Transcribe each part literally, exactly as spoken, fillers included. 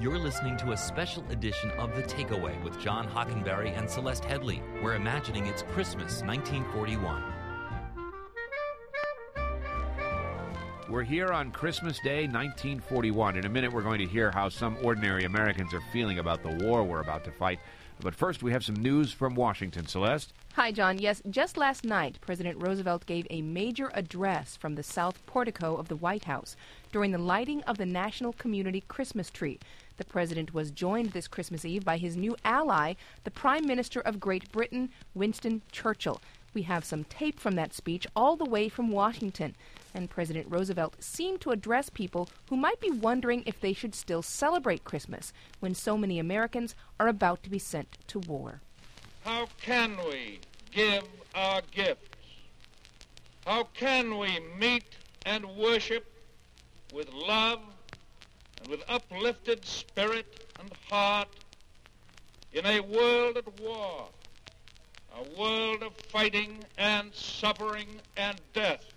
You're listening to a special edition of The Takeaway with John Hockenberry and Celeste Headley. We're imagining it's Christmas nineteen forty-one. We're here on Christmas Day, nineteen forty-one. In a minute, we're going to hear how some ordinary Americans are feeling about the war we're about to fight. But first, we have some news from Washington. Celeste? Hi, John. Yes, just last night, President Roosevelt gave a major address from the south portico of the White House during the lighting of the National Community Christmas tree. The president was joined this Christmas Eve by his new ally, the Prime Minister of Great Britain, Winston Churchill. We have some tape from that speech all the way from Washington. And President Roosevelt seemed to address people who might be wondering if they should still celebrate Christmas when so many Americans are about to be sent to war. How can we give our gifts? How can we meet and worship with love and with uplifted spirit and heart in a world at war, a world of fighting and suffering and death?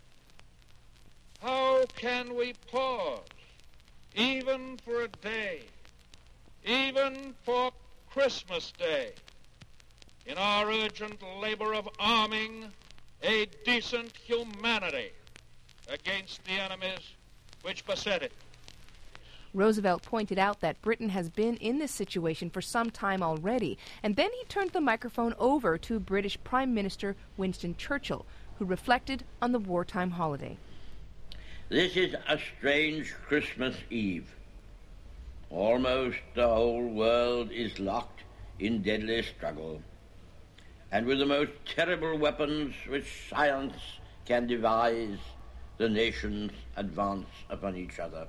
How can we pause, even for a day, even for Christmas Day, in our urgent labor of arming a decent humanity against the enemies which beset it? Roosevelt pointed out that Britain has been in this situation for some time already, and then he turned the microphone over to British Prime Minister Winston Churchill, who reflected on the wartime holiday. This is a strange Christmas Eve. Almost the whole world is locked in deadly struggle, and with the most terrible weapons which science can devise, the nations advance upon each other.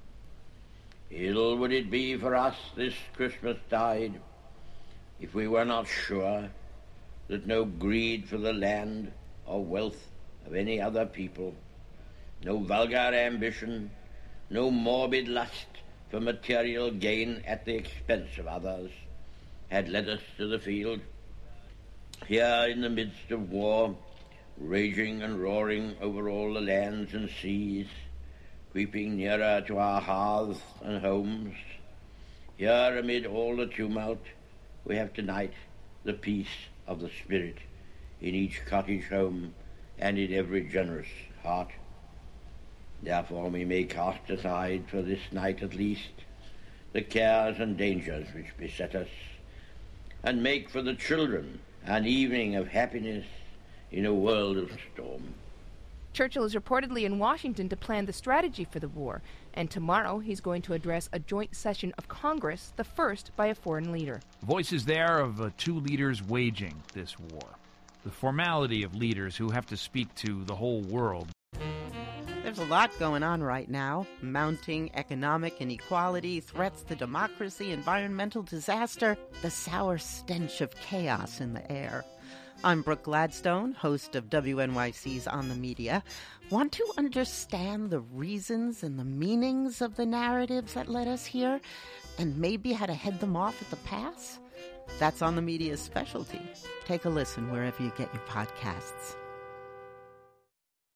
Ill would it be for us this Christmas tide if we were not sure that no greed for the land or wealth of any other people, no vulgar ambition, no morbid lust for material gain at the expense of others had led us to the field. Here in the midst of war, raging and roaring over all the lands and seas, creeping nearer to our hearths and homes, here amid all the tumult, we have tonight the peace of the Spirit in each cottage home and in every generous heart. Therefore we may cast aside for this night at least the cares and dangers which beset us, and make for the children an evening of happiness in a world of storm. Churchill is reportedly in Washington to plan the strategy for the war, and tomorrow he's going to address a joint session of Congress, the first by a foreign leader. Voices there of uh, two leaders waging this war. The formality of leaders who have to speak to the whole world. There's a lot going on right now. Mounting economic inequality, threats to democracy, environmental disaster, the sour stench of chaos in the air. I'm Brooke Gladstone, host of W N Y C's On the Media. Want to understand the reasons and the meanings of the narratives that led us here, and maybe how to head them off at the pass? That's On the Media's specialty. Take a listen wherever you get your podcasts.